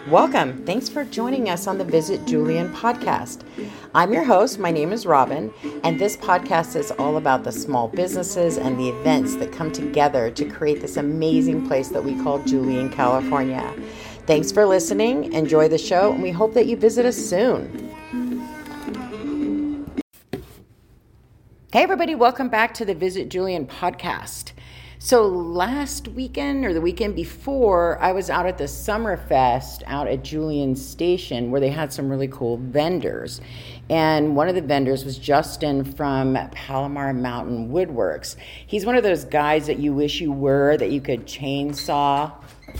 Welcome. Thanks for joining us on the Visit Julian podcast. I'm your host. My name is Robin, and this podcast is all about the small businesses and the events that come together to create this amazing place that we call Julian, California. Thanks for listening. Enjoy the show, and we hope that you visit us soon. Hey, everybody. Welcome back to the Visit Julian podcast. So last weekend or the weekend before, I was out at the Summerfest out at Julian Station where they had some really cool vendors. And one of the vendors was Justin from Palomar Mountain Woodworks. He's one of those guys that you wish you were, that you could chainsaw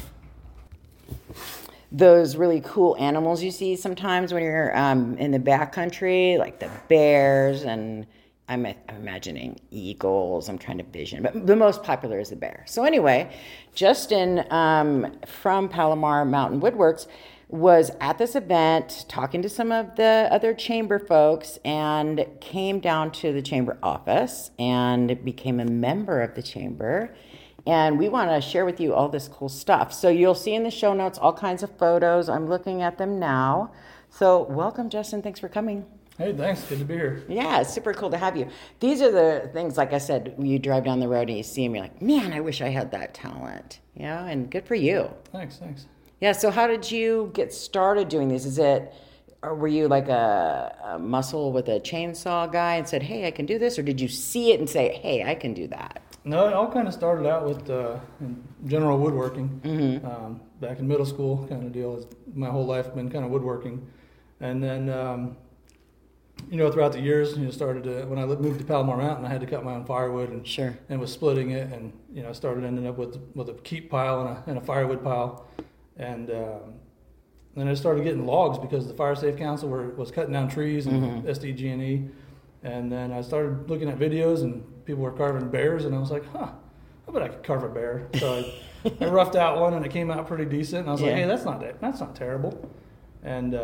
those really cool animals you see sometimes when you're in the backcountry, like the bears, and I'm imagining eagles. I'm trying to vision, but the most popular is the bear. So anyway, Justin from Palomar Mountain Woodworks was at this event talking to some of the other chamber folks and came down to the chamber office and became a member of the chamber. And we want to share with you all this cool stuff. So you'll see in the show notes all kinds of photos. I'm looking at them now. So welcome, Justin. Thanks for coming. Hey, thanks. Good to be here. Yeah, it's super cool to have you. These are the things, like I said, when you drive down the road and you see them, you're like, man, I wish I had that talent. Yeah, and good for you. Thanks. Yeah, so how did you get started doing this? Or were you like a muscle with a chainsaw guy and said, hey, I can do this? Or did you see it and say, hey, I can do that? No, it all kind of started out with general woodworking. Back in middle school kind of deal. My whole life been kind of woodworking. And then throughout the years, started to, when I moved to Palomar Mountain, I had to cut my own firewood and was splitting it, and started ending up with a keep pile and a firewood pile, and then I started getting logs because the Fire Safe Council was cutting down trees and SDG&E, and then I started looking at videos and people were carving bears, and I was like, I bet I could carve a bear. So I roughed out one and it came out pretty decent, and I was like, hey, that's not terrible, and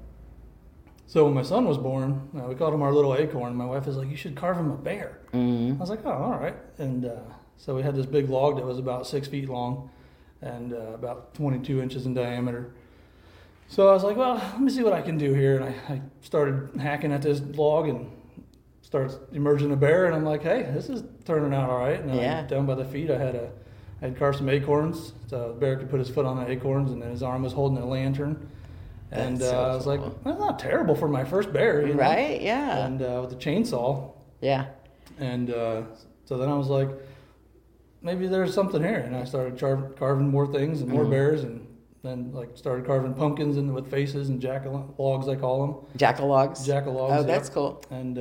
so when my son was born, we called him our little acorn. My wife was like, you should carve him a bear. I was like, oh, all right. And so we had this big log that was about 6 feet long and about 22 inches in diameter. So I was like, well, let me see what I can do here. And I started hacking at this log and started emerging a bear. And I'm like, hey, this is turning out all right. And down by the feet, I had carved some acorns. So the bear could put his foot on the acorns, and then his arm was holding a lantern. And I was like, that's not terrible for my first bear. Right, yeah. And with the chainsaw. Yeah. And so then I was like, maybe there's something here. And I started carving more things and more bears, and then started carving pumpkins with faces and jack-o'-logs, I call them. Jack-o'-logs? Jack-o'-logs. Oh, that's cool. And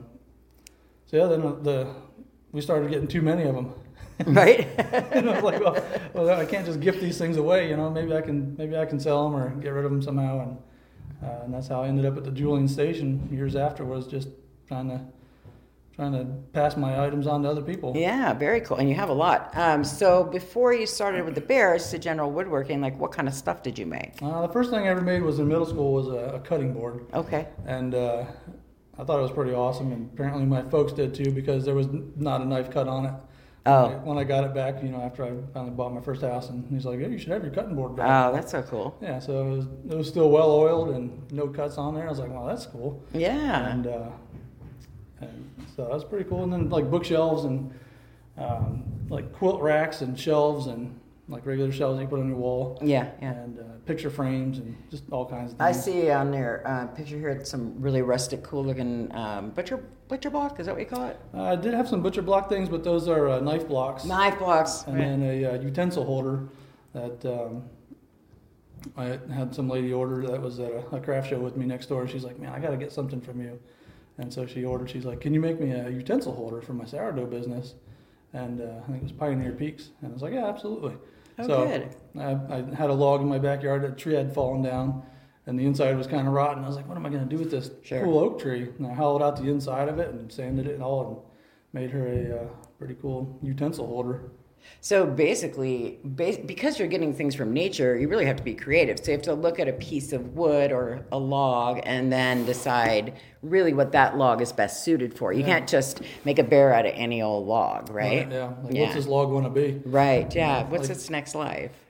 then we started getting too many of them. Right. And I was like, well, I can't just gift these things away. Maybe I can sell them or get rid of them somehow. And that's how I ended up at the Julian Station years afterwards, just trying to pass my items on to other people. Yeah, very cool. And you have a lot. So before you started with the bears to general woodworking, what kind of stuff did you make? The first thing I ever made was in middle school was a cutting board. Okay. And I thought it was pretty awesome, and apparently my folks did too, because there was not a knife cut on it. When I got it back, after I finally bought my first house, and he's like, "Hey, you should have your cutting board back." Oh, that's so cool. Yeah, so it was still well oiled and no cuts on there. I was like, "Wow, that's cool." Yeah. And so that was pretty cool. And then bookshelves and quilt racks and shelves and regular shelves you put on your wall. Yeah. And picture frames and just all kinds of things. I see on their picture here some really rustic, cool-looking butcher block. Is that what you call it? I did have some butcher block things, but those are knife blocks. Knife blocks. And then a utensil holder that I had some lady order that was at a craft show with me next door. She's like, man, I got to get something from you. And so she ordered, she's like, can you make me a utensil holder for my sourdough business? And I think it was Pioneer Peaks. And I was like, yeah, absolutely. Oh, so good. I had a log in my backyard. A tree had fallen down, and the inside was kind of rotten. I was like, what am I going to do with this cool oak tree? And I hollowed out the inside of it and sanded it and all, and made her a pretty cool utensil holder. So basically, because you're getting things from nature, you really have to be creative. So you have to look at a piece of wood or a log and then decide really what that log is best suited for. You can't just make a bear out of any old log, right? What's this log going to be? Right, yeah. What's its next life?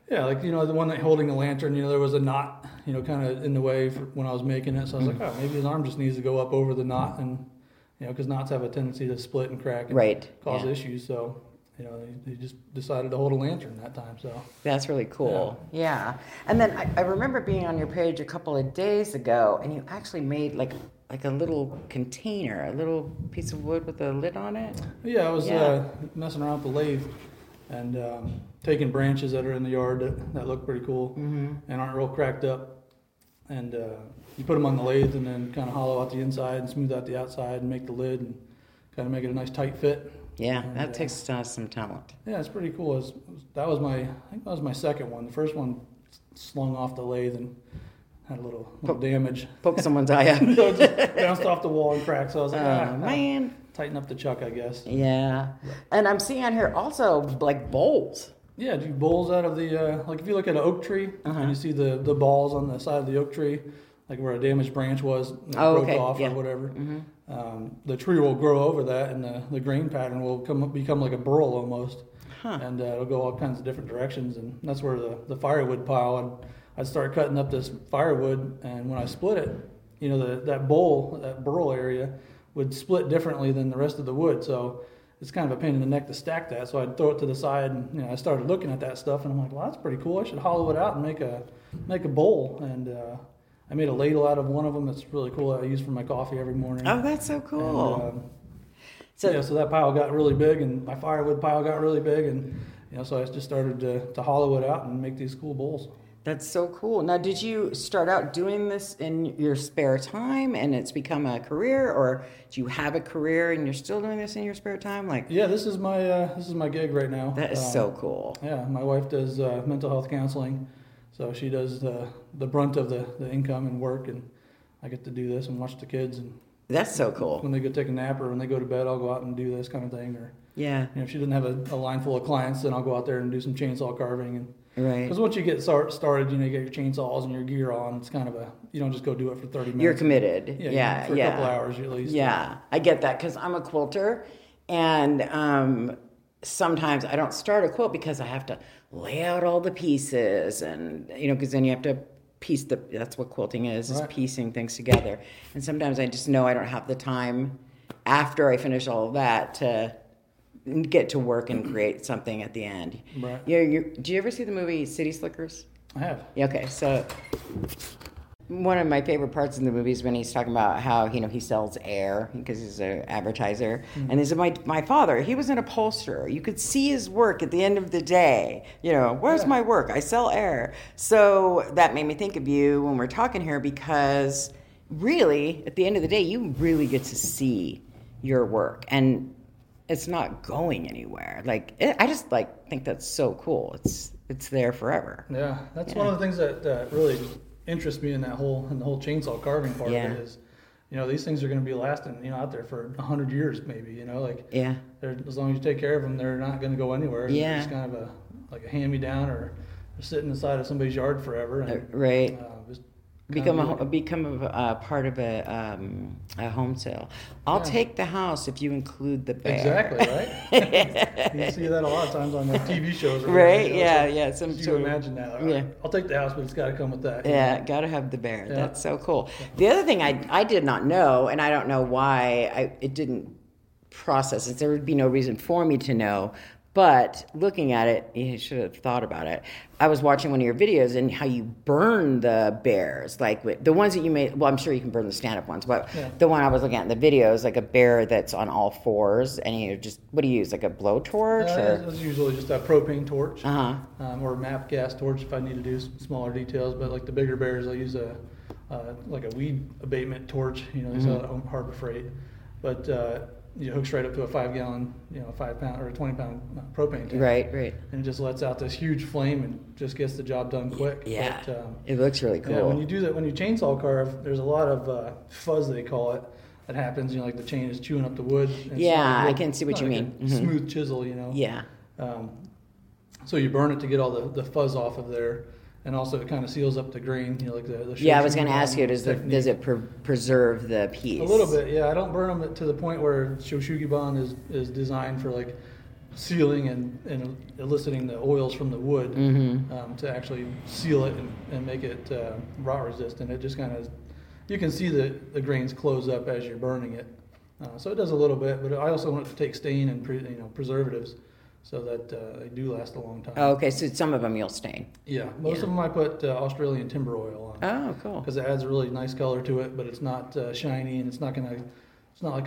Yeah, like, the one that holding the lantern, there was a knot, kind of in the way when I was making it. So I was like, oh, maybe his arm just needs to go up over the knot, and, because knots have a tendency to split and crack and cause issues. So, they just decided to hold a lantern that time. So that's really cool. Yeah. And then I remember being on your page a couple of days ago, and you actually made like a little container, a little piece of wood with a lid on it. Yeah, I was messing around with the lathe and taking branches that are in the yard that look pretty cool and aren't real cracked up. And you put them on the lathe and then kind of hollow out the inside and smooth out the outside and make the lid and kind of make it a nice tight fit. Yeah, and that takes some talent. Yeah, it's pretty cool. That was my second one. The first one slung off the lathe and had a little damage. Poke someone's eye out. Just bounced off the wall and cracked. So I was like, man. Tighten up the chuck, I guess. Yeah. And I'm seeing on here also like bowls. Yeah, do bowls out of the, like if you look at an oak tree and you see the balls on the side of the oak tree, like where a damaged branch was, broke off or whatever. The tree will grow over that, and the grain pattern will become like a burl almost, and it'll go all kinds of different directions. And that's where the firewood pile. I'd start cutting up this firewood, and when I split it, that burl area would split differently than the rest of the wood. So it's kind of a pain in the neck to stack that. So I'd throw it to the side, and I started looking at that stuff, and I'm like, well, that's pretty cool. I should hollow it out and make a bowl. And I made a ladle out of one of them that's really cool that I use for my coffee every morning. Oh, that's so cool. And, so that pile got really big, and my firewood pile got really big, and so I just started to hollow it out and make these cool bowls. That's so cool. Now, did you start out doing this in your spare time and it's become a career, or do you have a career and you're still doing this in your spare time? Yeah, this is my gig right now. That is so cool. Yeah, my wife does mental health counseling, so she does the brunt of the income and work, and I get to do this and watch the kids. And that's so cool. When they go take a nap or when they go to bed, I'll go out and do this kind of thing. Or if she doesn't have a line full of clients, then I'll go out there and do some chainsaw carving and. Right. Because once you get started, you get your chainsaws and your gear on. It's kind of you don't just go do it for 30 minutes. You're committed. Yeah. For a couple hours at least. Yeah, I get that because I'm a quilter, and sometimes I don't start a quilt because I have to lay out all the pieces, and because then you have to piece that's what quilting is piecing things together. And sometimes I just know I don't have the time after I finish all of that to get to work and create something at the end. Right. Do you ever see the movie City Slickers? I have. Yeah, okay, so one of my favorite parts in the movie is when he's talking about how he sells air because he's an advertiser. And he said, my father, he was an upholsterer. You could see his work at the end of the day. Where's my work? I sell air. So that made me think of you when we're talking here, because really at the end of the day you really get to see your work, and it's not going anywhere. I just think that's so cool. It's there forever. Yeah, that's one of the things that really interests me in the whole chainsaw carving part of it is, these things are going to be lasting, out there for 100 years maybe. As long as you take care of them, they're not going to go anywhere. Yeah, they're just kind of a hand-me-down, or sitting inside of somebody's yard forever. And, right. Become a part of a home sale. I'll take the house if you include the bear. Exactly, right? You see that a lot of times on TV shows. Right? Yeah. You imagine that. Yeah. I'll take the house, but it's got to come with that. Yeah, got to have the bear. Yeah. That's so cool. The other thing I did not know, and I don't know why it didn't process it. There would be no reason for me to know. But looking at it, you should have thought about it. I was watching one of your videos and how you burn the bears, like the ones that you made. Well, I'm sure you can burn the stand-up ones, but the one I was looking at in the video is like a bear that's on all fours, and you just, what do you use, like a blowtorch? It's usually just a propane torch, or a MAP gas torch if I need to do some smaller details. But like the bigger bears, I use a weed abatement torch. They sell it at Harbor Freight, but. You hook straight up to a 5-gallon, 5-pound or a 20-pound propane tank. Right. And it just lets out this huge flame and just gets the job done quick. Yeah, it looks really cool. Yeah, when you do that, when you chainsaw carve, there's a lot of fuzz, they call it, that happens. Like the chain is chewing up the wood. Yeah, I can see what you mean. Smooth chisel, Yeah. So you burn it to get all the fuzz off of there. And also, it kind of seals up the grain, like the yeah, I was going to ask you, does it preserve the piece? A little bit, yeah. I don't burn them to the point where Shoshugiban is designed for sealing and eliciting the oils from the wood to actually seal it and make it rot resistant. It just kind of, you can see the grains close up as you're burning it. So it does a little bit, but I also want it to take stain and preservatives so that they do last a long time. Oh, okay, so some of them you'll stain. Yeah, most of them I put Australian timber oil on. Oh, cool. Because it adds a really nice color to it, but it's not shiny, and it's not like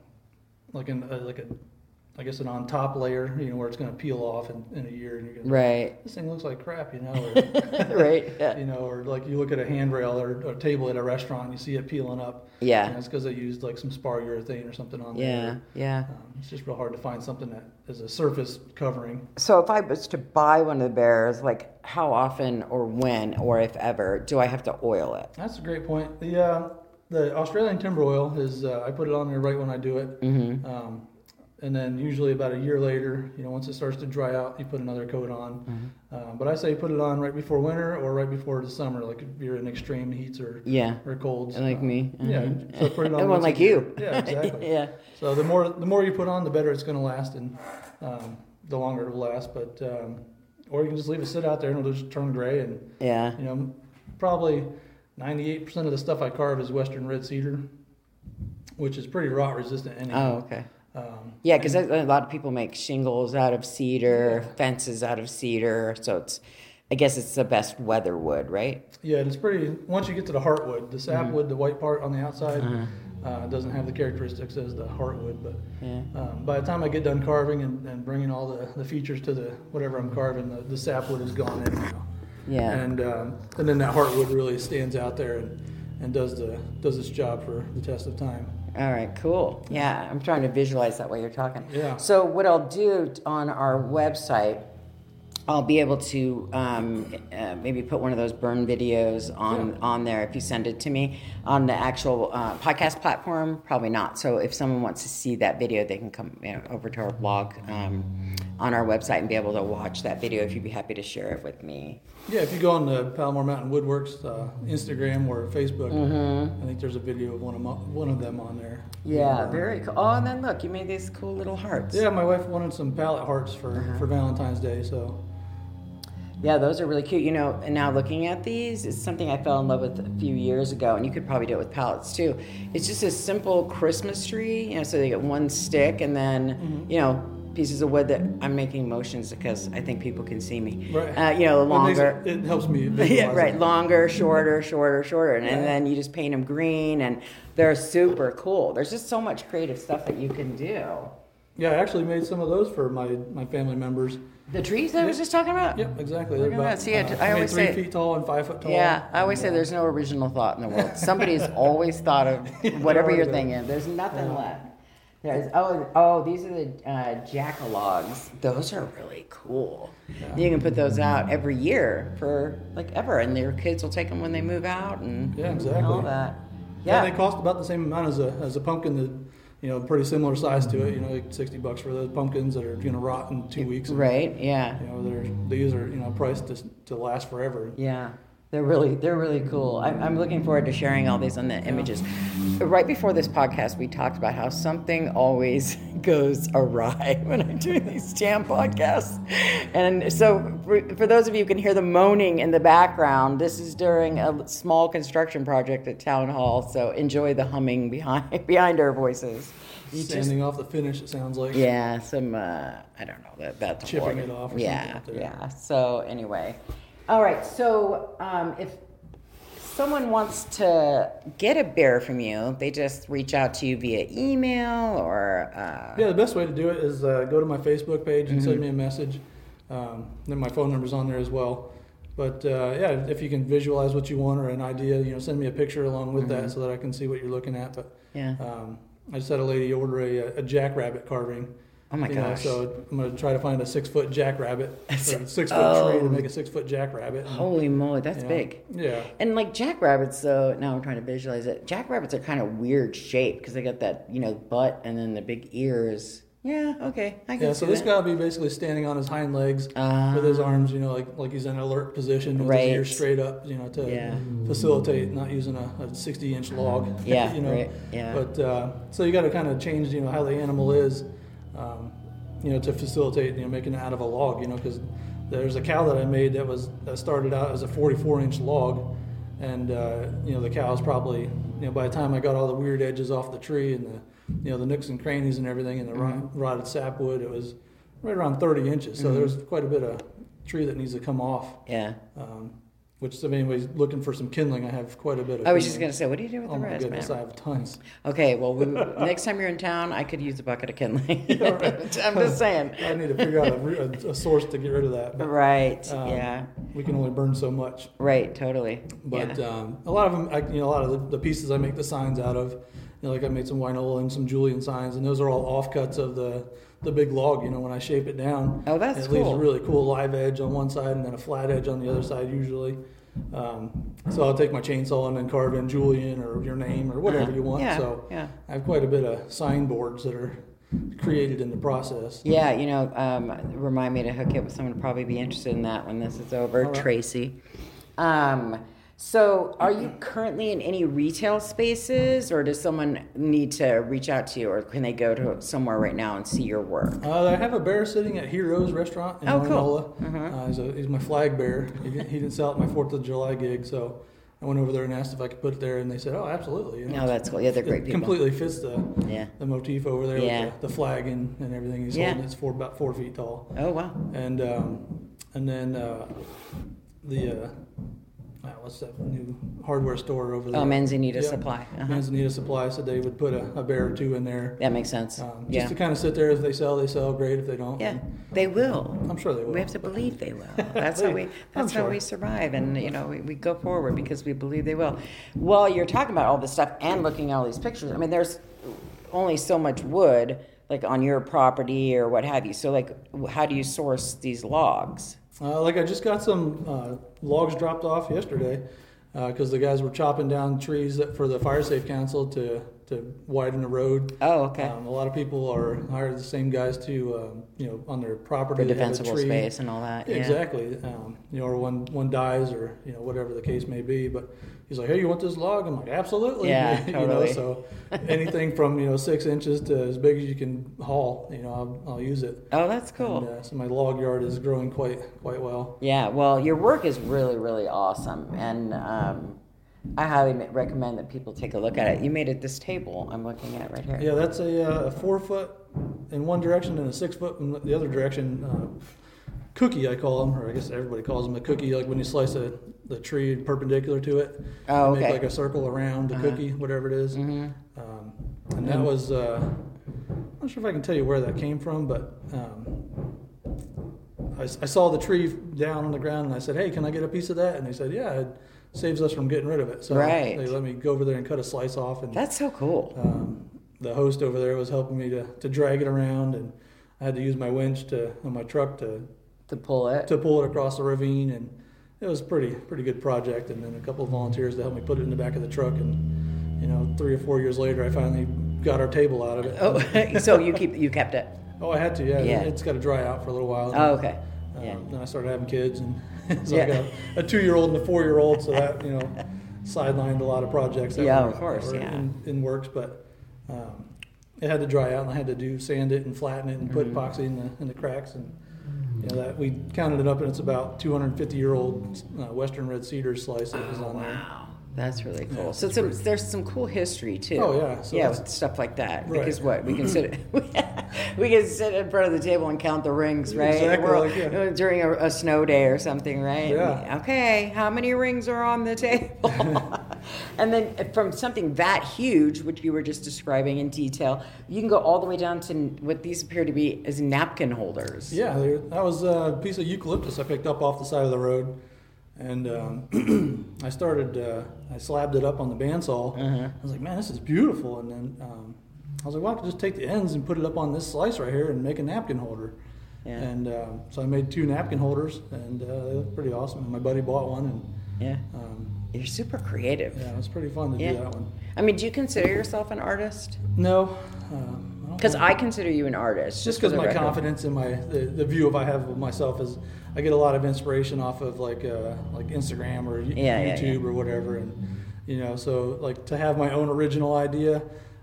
I guess an on top layer, where it's going to peel off in a year, and you're going to right. This thing looks like crap, or, right. Yeah. Or like you look at a handrail or a table at a restaurant, and you see it peeling up. Yeah. It's because they used like some spar urethane or something on there. Yeah. It's just real hard to find something that is a surface covering. So if I was to buy one of the bears, like how often or when or if ever do I have to oil it? That's a great point. The Australian timber oil is I put it on there right when I do it. Mm-hmm. And then usually about a year later, once it starts to dry out, you put another coat on. Mm-hmm. But I say put it on right before winter or right before the summer, like if you're in extreme heats or colds. Like me. Mm-hmm. Yeah, so put it on. And one like you. Yeah, exactly. Yeah. So the more you put on, the better it's going to last, and the longer it will last. But or you can just leave it sit out there and it'll just turn gray. And probably 98% of the stuff I carve is Western red cedar, which is pretty rot resistant anyway. Oh, okay. Because a lot of people make shingles out of cedar, fences out of cedar, so I guess it's the best weather wood, right? Yeah, it's pretty. Once you get to the heartwood, the sapwood, the white part on the outside, doesn't have the characteristics as the heartwood. But by the time I get done carving and bringing all the features to the whatever I'm carving, the sapwood is gone in now. Yeah, and then that heartwood really stands out there and does its job for the test of time. All right, cool. Yeah, I'm trying to visualize that while you're talking. Yeah. So what I'll do on our website, I'll be able to maybe put one of those burn videos on there if you send it to me. On the actual podcast platform, probably not. So if someone wants to see that video, they can come over to our blog on our website and be able to watch that video if you'd be happy to share it with me. Yeah, if you go on the Palomar Mountain Woodworks Instagram or Facebook, I think there's a video of one of them on there. Yeah, very cool. Oh, and then look, you made these cool little hearts. Yeah, my wife wanted some palette hearts for Valentine's Day, so. Yeah, those are really cute. And now looking at these, it's something I fell in love with a few years ago, and you could probably do it with pallets too. It's just a simple Christmas tree, so they get one stick, and then, pieces of wood that I'm making motions because I think people can see me. Right. Longer. It helps me. Yeah, right. Longer, shorter, and then you just paint them green, and they're super cool. There's just so much creative stuff that you can do. Yeah, I actually made some of those for my family members. The trees I was just talking about? Yep, exactly. They're about I always 3 say, feet tall and 5 foot tall. Yeah, I always say there's no original thought in the world. Somebody's always thought of whatever you're thinking. There's nothing left. These are the jackalogs. Those are really cool. Yeah. You can put those out every year for ever, and your kids will take them when they move out and all that. Yeah, they cost about the same amount as a pumpkin that pretty similar size to it. Like $60 for those pumpkins that are going to rot in 2 weeks. Right. Yeah. These are priced to last forever. Yeah. They're really cool. I'm looking forward to sharing all these on the images. Right before this podcast, we talked about how something always goes awry when I do these jam podcasts. And so for those of you who can hear the moaning in the background, this is during a small construction project at Town Hall. So enjoy the humming behind our voices. Standing off the finish, it sounds like. Yeah, some, I don't know, that's chipping it off or something out there. Yeah. So anyway. All right, so if someone wants to get a bear from you, they just reach out to you via email or... the best way to do it is go to my Facebook page and send me a message. Then my phone number's on there as well. But if you can visualize what you want or an idea, send me a picture along with that so that I can see what you're looking at. But I just had a lady order a jackrabbit carving. Oh my gosh! So I'm going to try to find a 6-foot jackrabbit, or a 6-foot tree to make a 6-foot jackrabbit. Holy moly, that's big. Yeah. And jackrabbits, though, now I'm trying to visualize it. Jackrabbits are kind of weird shaped because they got that butt and then the big ears. Yeah. Okay. I can see so this guy will be basically standing on his hind legs with his arms, like he's in an alert position with his ears straight up, to facilitate not using a 60-inch log. Yeah. Right. Yeah. But so you got to kind of change, how the animal is. to facilitate, making it out of a log, because there's a cow that I made that started out as a 44-inch log, and the cow's probably, by the time I got all the weird edges off the tree and the nooks and crannies and everything and the rotted sapwood, it was right around 30 inches. So there's quite a bit of tree that needs to come off. Yeah. Which, if anybody's looking for some kindling, I have quite a bit of. I was just going to say, what do you do with the rest, goodness, man? I have tons. Okay, well, next time you're in town, I could use a bucket of kindling. Yeah, right. I'm just saying. I need to figure out a source to get rid of that. But, right. Yeah. We can only burn so much. Right. Totally. But yeah. A lot of them, a lot of the pieces I make the signs out of, like I made some Winola and some Julian signs, and those are all offcuts of the big log. When I shape it down. Oh, that's it cool. It leaves a really cool live edge on one side and then a flat edge on the other side usually. So I'll take my chainsaw and then carve in Julian or your name or whatever you want. Yeah, so yeah. I have quite a bit of signboards that are created in the process. Yeah, remind me to hook you up with someone to probably be interested in that when this is over. All right. Tracy. So are you currently in any retail spaces, or does someone need to reach out to you, or can they go to somewhere right now and see your work? I have a bear sitting at Heroes Restaurant in cool. Winola. He's my flag bear. He didn't sell at my 4th of July gig, so I went over there and asked if I could put it there, and they said, "Oh, absolutely." Oh, that's cool. Yeah, they're great people. Completely fits the motif over there with the flag and everything. He's holding it's about 4 feet tall. Oh, wow. And then what's that new hardware store over there? Oh, Manzanita Supply. Manzanita Supply said they would put a bear or two in there. That makes sense. Just to kind of sit there. If they sell, great. If they don't, yeah, they will. I'm sure they will. We have to believe they will. That's how we survive, and we go forward because we believe they will. Well, you're talking about all this stuff and looking at all these pictures. I mean, there's only so much wood, like on your property or what have you. So, like, how do you source these logs? I just got some logs dropped off yesterday because the guys were chopping down trees for the Fire Safe Council to widen the road. Oh, okay. A lot of people are hired the same guys to on their property. For defensible space and all that. Yeah. Exactly. Or one dies or whatever the case may be, but he's like, "Hey, you want this log?" I'm like, "Absolutely." Yeah, totally. So anything from 6 inches to as big as you can haul, I'll use it. Oh, that's cool. And, so my log yard is growing quite well. Yeah. Well, your work is really, really awesome, and I highly recommend that people take a look at it. You made it this table I'm looking at right here. Yeah, that's a 4 foot in one direction and a 6 foot in the other direction. Cookie, I call them, or I guess everybody calls them a cookie. Like when you slice the tree perpendicular to it, oh, okay. Make like a circle around the cookie, whatever it is. Mm-hmm. And that was, I'm not sure if I can tell you where that came from, but I saw the tree down on the ground and I said, "Hey, can I get a piece of that?" And they said, "Yeah, it saves us from getting rid of it." So right. They let me go over there and cut a slice off. And that's so cool. The host over there was helping me to drag it around, and I had to use my winch on my truck to pull it across the ravine, and it was a pretty good project. And then a couple of volunteers to help me put it in the back of the truck, and 3 or 4 years later, I finally got our table out of it. Oh, so you kept it? Oh, I had to. Yeah. It's got to dry out for a little while. Oh, okay. Then I started having kids, and so I got a 2-year-old and a 4-year-old, so that sidelined a lot of projects that were in works, but it had to dry out, and I had to sand it and flatten it and put epoxy in the cracks, and that we counted it up, and it's about 250-year-old Western red cedar slice that was on there. Wow. That's really cool. Yeah, so there's some cool history too. Oh yeah, so with stuff like that. Right. Because we can sit in front of the table and count the rings, right? Exactly. During a snow day or something, right? Yeah. Okay, how many rings are on the table? And then from something that huge, which you were just describing in detail, you can go all the way down to what these appear to be as napkin holders. Yeah, that was a piece of eucalyptus I picked up off the side of the road. And I slabbed it up on the bandsaw. I was like, "Man, this is beautiful." And then I was like, "Well, I could just take the ends and put it up on this slice right here and make a napkin holder." Yeah. And so I made 2 napkin holders, and they look pretty awesome. And my buddy bought one. And you're super creative. Yeah, it was pretty fun to do that one. I mean, do you consider yourself an artist? No. Because I consider you an artist. Just because my confidence in the view I have of myself is, I get a lot of inspiration off of like Instagram or YouTube or whatever, and so like to have my own original idea,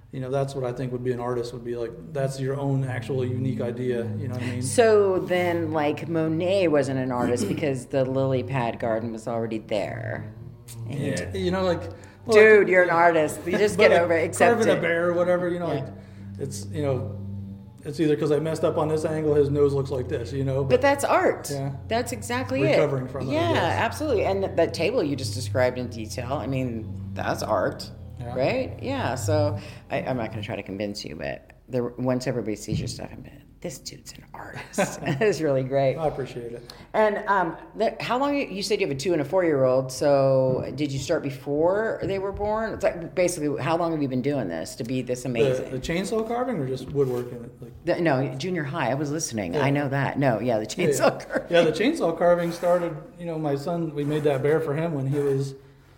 that's what I think would be an artist, would be like, that's your own actual unique idea, you know what I mean? So then, like, Monet wasn't an artist because the lily pad garden was already there. Yeah, like... Dude, you're an artist. You just get over it, accept carving it. a bear or whatever, like, it's, it's either because I messed up on this angle, his nose looks like this, But that's art. Yeah. That's exactly Recovering it. from it, Yeah, I guess. absolutely. And that table you just described in detail, I mean, that's art, right? Yeah, so I'm not going to try to convince you, but once everybody sees your stuff, I'm like, this dude's an artist. It's really great. I appreciate it. And how long, you said you have a 2 and a 4-year-old, so did you start before they were born? It's like, basically, how long have you been doing this to be this amazing? The chainsaw carving or just woodworking? No, junior high. I was listening. Yeah. I know that. No, the chainsaw carving. Yeah, the chainsaw carving started, my son, we made that bear for him when he was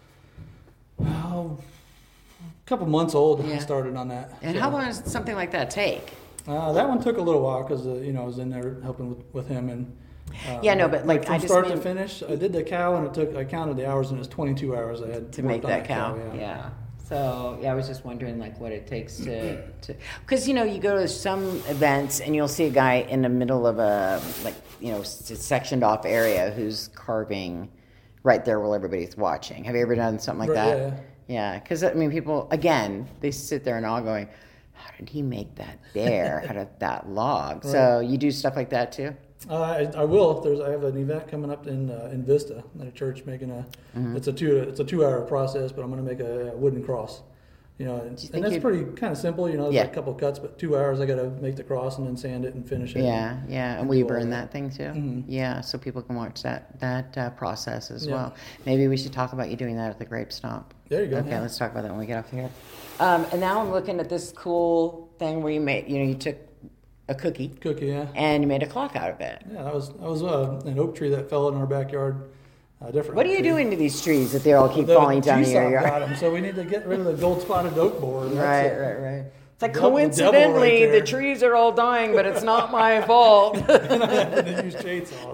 a couple months old. I started on that. And how long does something like that take? That one took a little while because, I was in there helping with him. And but like from I just start to finish, I did the cow and I counted the hours and it was 22 hours I had to make that cow. Yeah. So I was just wondering like what it takes to because you go to some events and you'll see a guy in the middle of a sectioned off area who's carving right there while everybody's watching. Have you ever done something like that? Yeah, because people again they sit there and all going, how did he make that bear out of that log? Right. So you do stuff like that too? I will. I have an event coming up in Vista at a church making it's a 2-hour process, but I'm going to make a wooden cross. And that's pretty kind of simple. There's a couple of cuts, but 2 hours I got to make the cross and then sand it and finish it. Yeah, and will you burn that thing too? Mm-hmm. Yeah, so people can watch that process as well. Maybe we should talk about you doing that at the Grape Stomp. There you go. Okay, let's talk about that when we get off here. And now I'm looking at this cool thing where you made, you took a cookie, and you made a clock out of it. Yeah, that was an oak tree that fell in our backyard. What are you doing to these trees that they all keep falling down in your yard? Got them, so we need to get rid of the gold spotted oak borer. Right. It's like coincidentally the trees are all dying, but it's not my fault. And I happened to use chainsaws.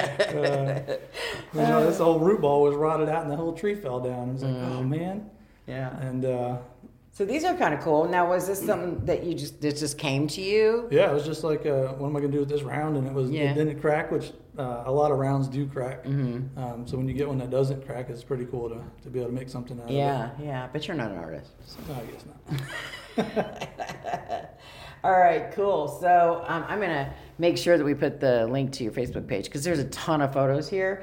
So, this whole root ball was rotted out, and the whole tree fell down. I was like, oh man. Yeah. And so these are kind of cool. Now, was this something that it just came to you? Yeah, it was just like, what am I going to do with this round? And it didn't crack, which a lot of rounds do crack. Mm-hmm. So when you get one that doesn't crack, it's pretty cool to be able to make something out of it. Yeah, but you're not an artist. So. No, I guess not. All right, cool. So I'm going to make sure that we put the link to your Facebook page because there's a ton of photos here.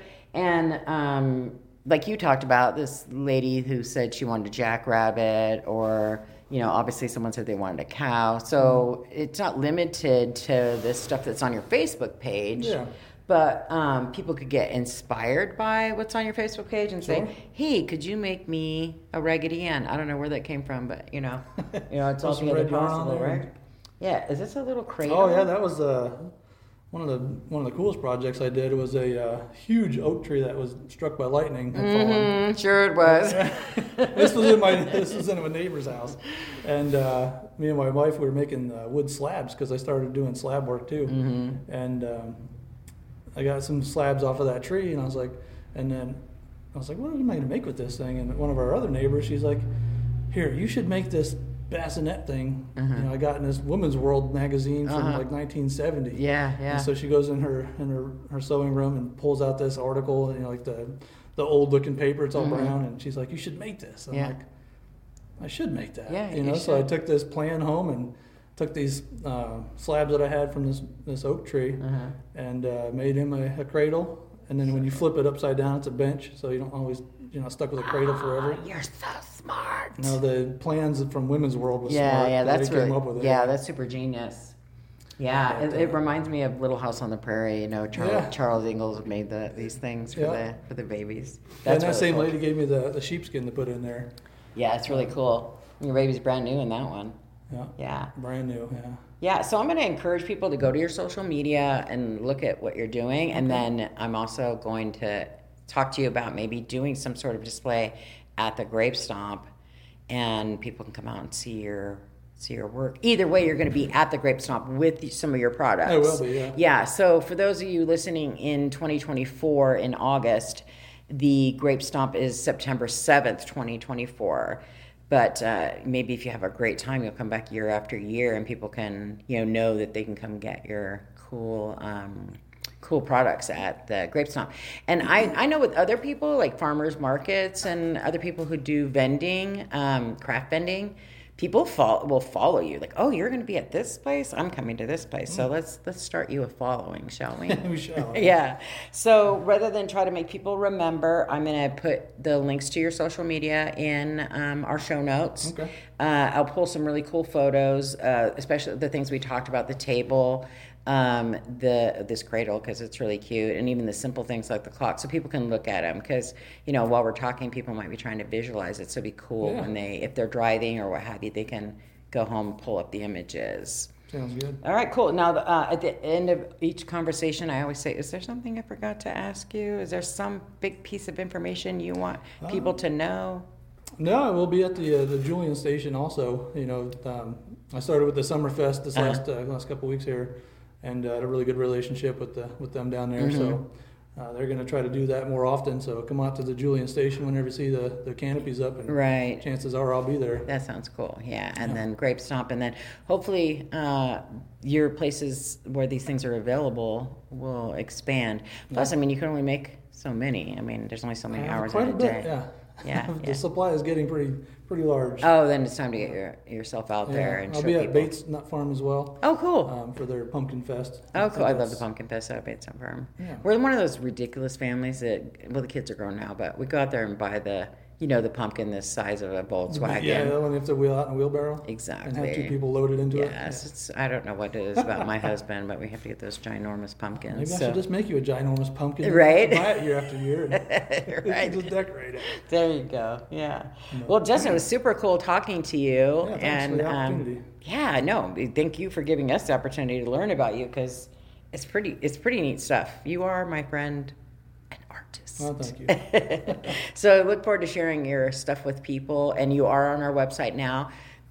And like you talked about, this lady who said she wanted a jackrabbit, or obviously someone said they wanted a cow. So it's not limited to the stuff that's on your Facebook page. Yeah. But people could get inspired by what's on your Facebook page and say, "Hey, could you make me a Raggedy Ann?" I don't know where that came from, but it's all together possible, right? Yeah. Is this a little cradle? Oh yeah, that was one of the coolest projects I did. Was a huge oak tree that was struck by lightning and fallen. Sure it was. This was in a neighbor's house, and me and my wife, we were making wood slabs because I started doing slab work too, and I got some slabs off of that tree, and I was like, what am I going to make with this thing? And one of our other neighbors, she's like, here, you should make this bassinet thing. I got in this Woman's World magazine from like 1970. Yeah. And so she goes in her sewing room and pulls out this article, like the old looking paper. It's all brown, and she's like, you should make this. I'm like, I should make that. Yeah, So I took this plan home and took these slabs that I had from this oak tree and made him a cradle. And then when you flip it upside down, it's a bench, so you don't always stuck with a cradle forever. You're so smart. Now the plans from Women's World was smart. Yeah, that's really, came up with it. Yeah, that's super genius. Yeah, it reminds me of Little House on the Prairie. Charles Ingalls made these things for the babies. That's and that same lady gave me the sheepskin to put in there. Yeah, it's really cool. Your baby's brand new in that one. Yeah. Brand new, Yeah, so I'm going to encourage people to go to your social media and look at what you're doing. And then I'm also going to talk to you about maybe doing some sort of display at the Grape Stomp, and people can come out and see your work. Either way, you're going to be at the Grape Stomp with some of your products. I will be, yeah. Yeah, so for those of you listening in 2024 in August, the Grape Stomp is September 7th, 2024. But maybe if you have a great time, you'll come back year after year, and people can, know that they can come get your cool products at the Grape Stomp. And I know with other people, like farmers markets and other people who do vending, craft vending, people will follow you. Like, oh, you're going to be at this place? I'm coming to this place. So let's start you a following, shall we? We shall. Yeah. So rather than try to make people remember, I'm going to put the links to your social media in our show notes. Okay. I'll pull some really cool photos, especially the things we talked about, the table, this cradle, because it's really cute, and even the simple things like the clock, so people can look at them, because while we're talking, people might be trying to visualize it, so it'd be cool when if they're driving or what have you, they can go home and pull up the images. Sounds good. All right, cool. Now at the end of each conversation, I always say, is there something I forgot to ask you? Is there some big piece of information you want people to know? No, we'll be at the Julian station also. I started with the Summerfest this last couple of weeks here, and had a really good relationship with them down there. Mm-hmm. So they're going to try to do that more often. So come out to the Julian station whenever you see the canopies up, and right. Chances are I'll be there. That sounds cool. Yeah, and then Grape Stomp, and then hopefully your places where these things are available will expand. Plus, you can only make so many. there's only so many hours in a day. Yeah. Yeah, the supply is getting pretty large. Oh, then it's time to get yourself out there and I'll show be at people. Bates Nut Farm as well. Oh, cool. For their Pumpkin Fest. Oh, cool. I love the Pumpkin Fest at Bates Nut Farm. Yeah. We're one of those ridiculous families that, the kids are grown now, but we go out there and buy the pumpkin the size of a Volkswagen. Yeah, that one you have to wheel out in a wheelbarrow. Exactly. And have two people loaded into it. Yes, I don't know what it is about my husband, but we have to get those ginormous pumpkins. Maybe I should just make you a ginormous pumpkin. Right? Buy it year after year. And right. Just decorate it. There you go. Yeah. Well, Justin, it was super cool talking to you. Yeah, thanks for the opportunity. Thank you for giving us the opportunity to learn about you, because it's pretty neat stuff. You are, my friend, an artist. Oh, thank you. So I look forward to sharing your stuff with people, and you are on our website now.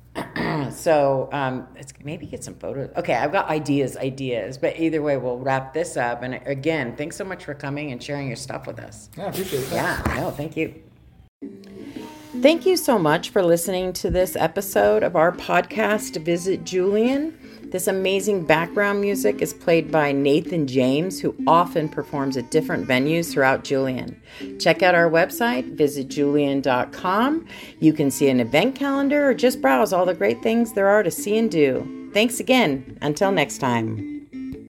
So let's maybe get some photos. Okay, I've got ideas, but either way, we'll wrap this up. And again, thanks so much for coming and sharing your stuff with us. Yeah, I appreciate it. Thank you. Thank you so much for listening to this episode of our podcast, Visit Julian. This amazing background music is played by Nathan James, who often performs at different venues throughout Julian. Check out our website, visitjulian.com. You can see an event calendar or just browse all the great things there are to see and do. Thanks again. Until next time.